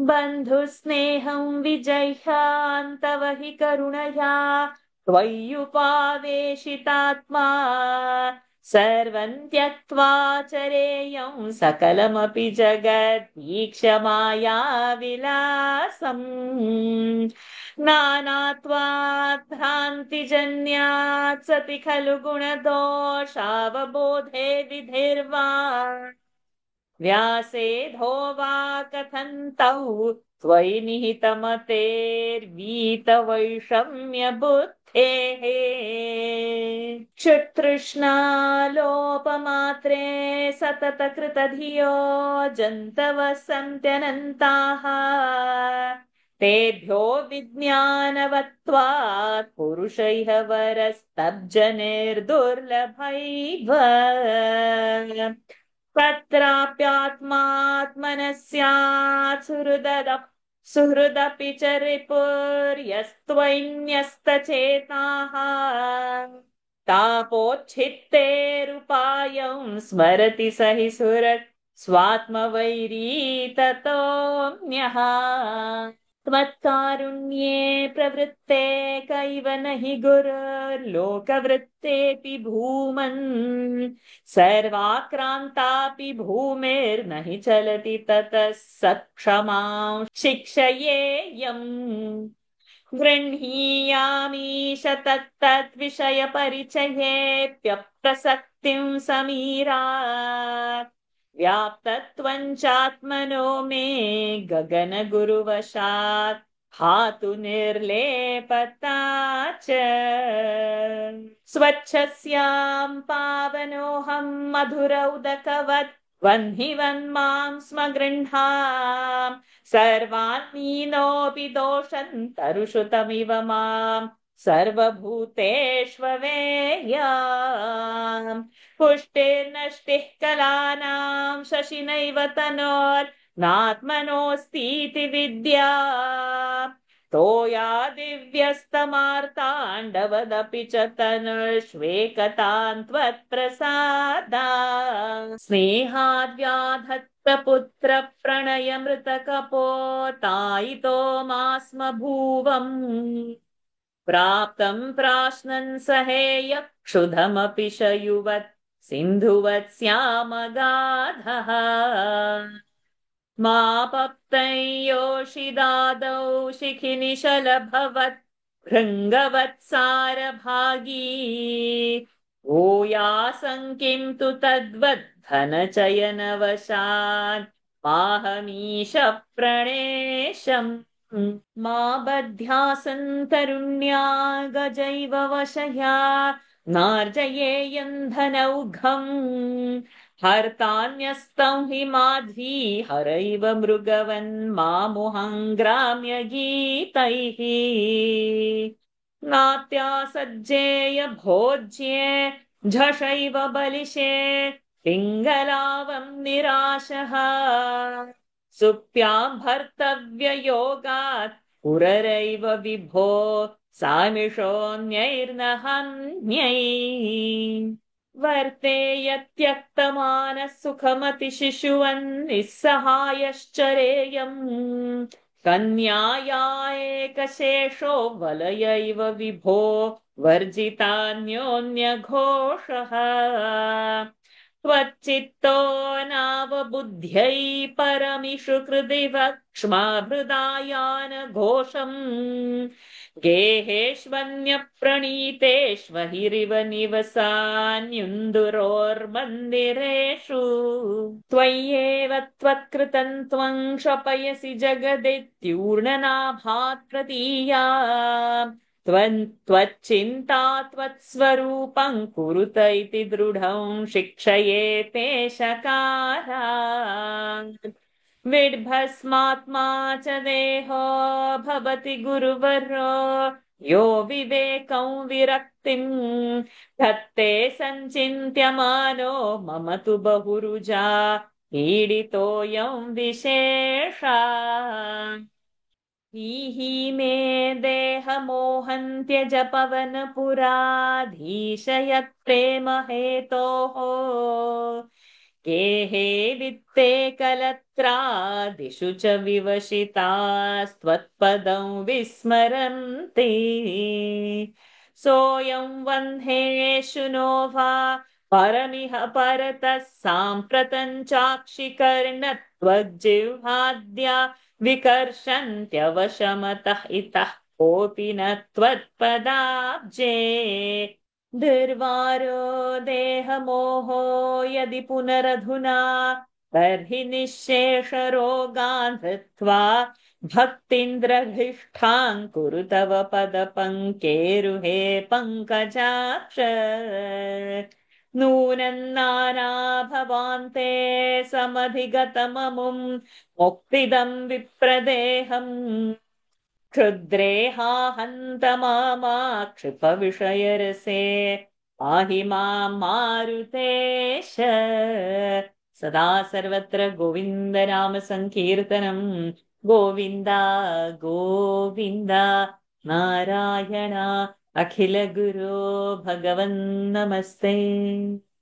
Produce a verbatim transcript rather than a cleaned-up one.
बन्धुस्नेहं विजह्यान्तव हि करुणया त्वय्युपावेशितात्मा सर्वं त्यक्त्वा चरेयं सकलमपि जगद्वीक्षमाया विलासम् नानात्वात् भ्रान्तिजन्यात् सति खलु गुणदोषावबोधे विधिर्वा व्यासेधो वा कथन्तौ त्वयि निहितमतेर्वीतवैषम्य बुद्धेः क्षुत्तृष्णालोपमात्रे सततकृतधियो जन्तवः सन्त्यनन्ताः तेभ्यो विज्ञानवत्वात् पुरुषैः वरस्तब्जनिर्दुर्लभैव तत्राप्यात्मात्मनः स्यात् सुहृदप सुहृदपि च रिपुर्यस्त्वन्यस्तचेताः तापोच्छित्तेरुपायं स्मरति स हि सुरत् स्वात्मवैरी ततोऽन्यः त्वत्कारुण्ये प्रवृत्ते कैव न हि गुरुर्लोकवृत्तेऽपि भूमन् सर्वाक्रान्तापि भूमेर्न हि चलति ततः सत्क्षमां शिक्षयेयम् गृह्णीयामीश तत्तद्विषयपरिचयेऽप्यप्रसक्तिं समीरात् व्याप्तत्वञ्चात्मनो मे गगनगुरुवशात् हातु निर्लेपता च स्वच्छस्यां पावनोऽहं मधुरौदकवत् वह्नि वन्मां स्म गृह्णाम् सर्वान्मीनोऽपि दोषन्तरुषु तमिव मां सर्वभूतेष्वेयाम् पुष्टिर्नष्टिः कलानां शशिनैव तनोर्नात्मनोऽस्तीति विद्या तोया दिव्यस्तमार्ताण्डवदपि च तनुष्वेकतां त्वत्प्रसादा स्नेहाद्व्याधत्तपुत्र प्रणयमृतकपोतायितो मास्म भुवम् प्राप्तं प्राश्नन् सहेय क्षुधमपि शयुवत् सिन्धुवत् स्यामगाधः मापप्तयोषिदादौ शिखिनिशलभवत् भृङ्गवत्सारभागी भूयासं किं तु तद्वद्धनचयनवशात् माहमीश प्रणेशम् मा बध्यासन् तरुण्या गजैव वशया नार्जयेयन्धनौघम् हर्तान्यस्तं हि माध्वी हरैव मृगवन्मामुहं गीतैः नात्यासज्जेय भोज्ये झषैव बलिशे पिङ्गलावं निराशः सुप्यां भर्तव्ययोगात् पुररैव विभो सामिषोऽन्यैर्न हन्यै वर्तेयत्यक्तमानः सुखमतिशिशुवन् निःसहायश्चरेयम् कन्याया एकशेषो वलयैव विभो वर्जितान्योन्यघोषः त्वच्चित्तो नावबुद्ध्यै परमिषु कृदिव क्ष्माभृदायान घोषम् गेहेष्वन्यप्रणीतेष्वहिरिव निवसान्युन्दुरोर्मन्दिरेषु त्वय्येव त्वत्कृतं त्वं क्षपयसि जगदित्यूर्णनाभात् प्रतीया त्वच्चिन्ता त्वत्स्वरूपं कुरुत इति दृढं शिक्षयेते शकारात् विड्भस्मात्मा च देहो भवति गुरुवरो यो विवेकं विरक्तिं धत्ते सञ्चिन्त्यमानो मम तु बहुरुजा पीडितोऽयं विशेषा हि मे देहमोहन्त्यज पवनपुराधीशयत् प्रेम हेतोः गेहे वित्ते कलत् सर्वत्रादिषु च विवशितास्त्वत्पदं विस्मरन्ति सोऽयं वह्नेषु नो वा परमिह परतः साम्प्रतं चाक्षिकर्णत्वज्जिह्वाद्या विकर्षन्त्यवशमतः इतः कोऽपि न त्वत्पदाब्जे दुर्वारो देहमोहो यदि पुनरधुना तर्हि निःशेषरोगान् धृत्वा भक्तीन्द्रहिष्ठान् कुरु तव पदपङ्केरुहे पङ्कजाक्ष नूनम् नानाभवान्ते समधिगतममुम् मुक्तिदम् विप्रदेहम् क्षुद्रेहा हन्त मामा क्षिपविषयरसे पाहि मां मारुतेश सदा सर्वत्र गोविन्दनाम सङ्कीर्तनम् गोविन्दा गोविन्द नारायण अखिलगुरो भगवन् नमस्ते।